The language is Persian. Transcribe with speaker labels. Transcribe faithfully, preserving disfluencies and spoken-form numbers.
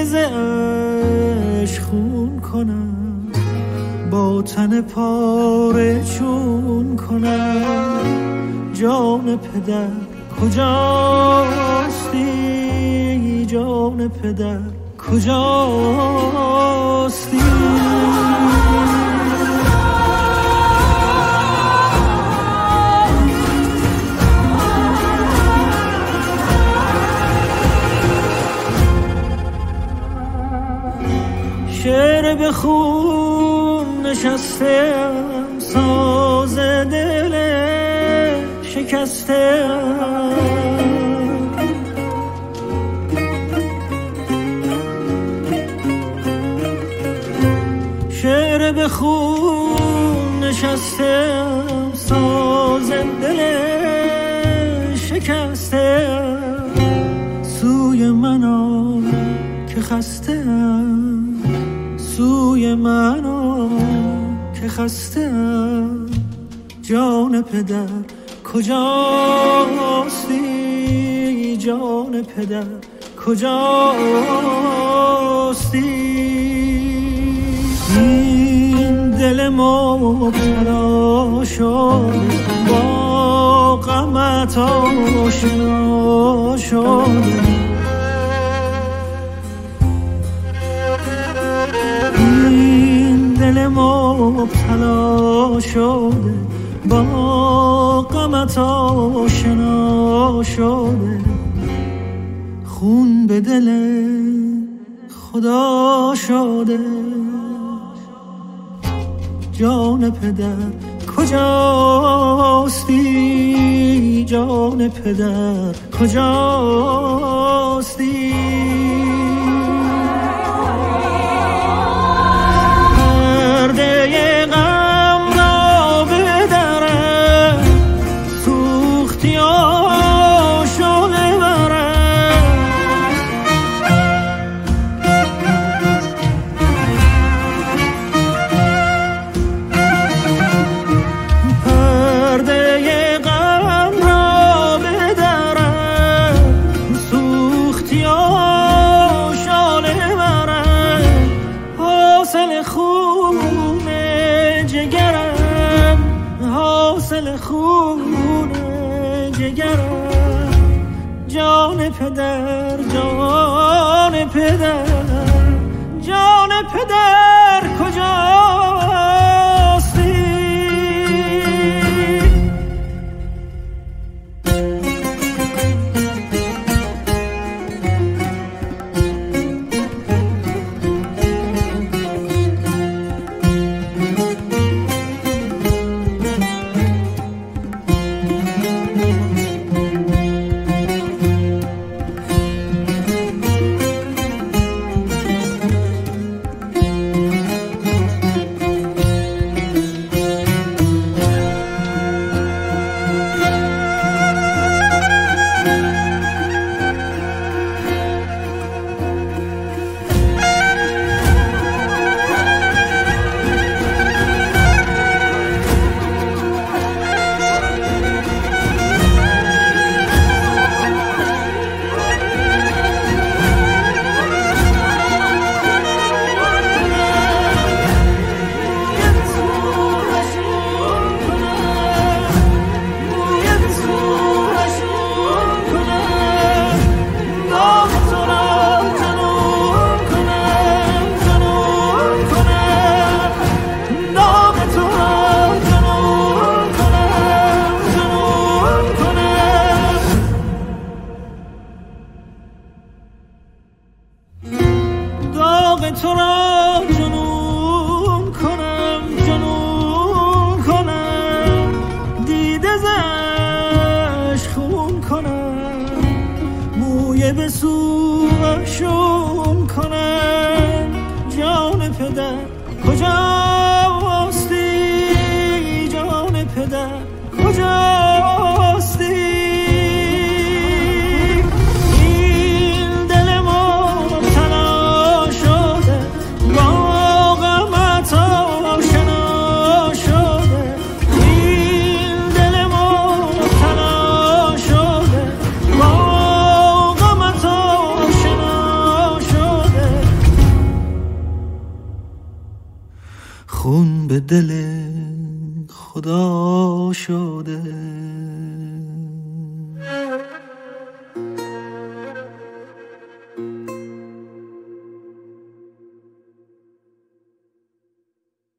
Speaker 1: ز عشق خون کنم، با تن پاره چون کنم. جان پدر کجاستی، جان پدر کجاستی؟ شعر به خون نشستم، ساز دل شکستم. شعر به خون نشستم، ساز دل شکستم. سوی من آ که خستم، سوی من آ که خستم. جان پدر کجاستی، جان پدر کجاستی؟ این دل مبتلا شده، با غمت آشنا شده. این دل مبتلا شده، با غمت آشنا شده. خون به دل خدا شده. جان پدر کجاستی، جان پدر کجاستی؟ پرده غم را بدرم، سوختی آشاله برم. پرده غم را بدرم، سوختی آشاله برم. حاصل خون جگرم، حاصل خون جگرم. جان پدر، جان پدر، جان پدر کجاستی؟ تو را جنون کنم، جنون کنم. دیده زش خون کنم، موی به سوشون کنم. جان پدر کجاستی، جان پدر کجاستی؟ دل خدا شده.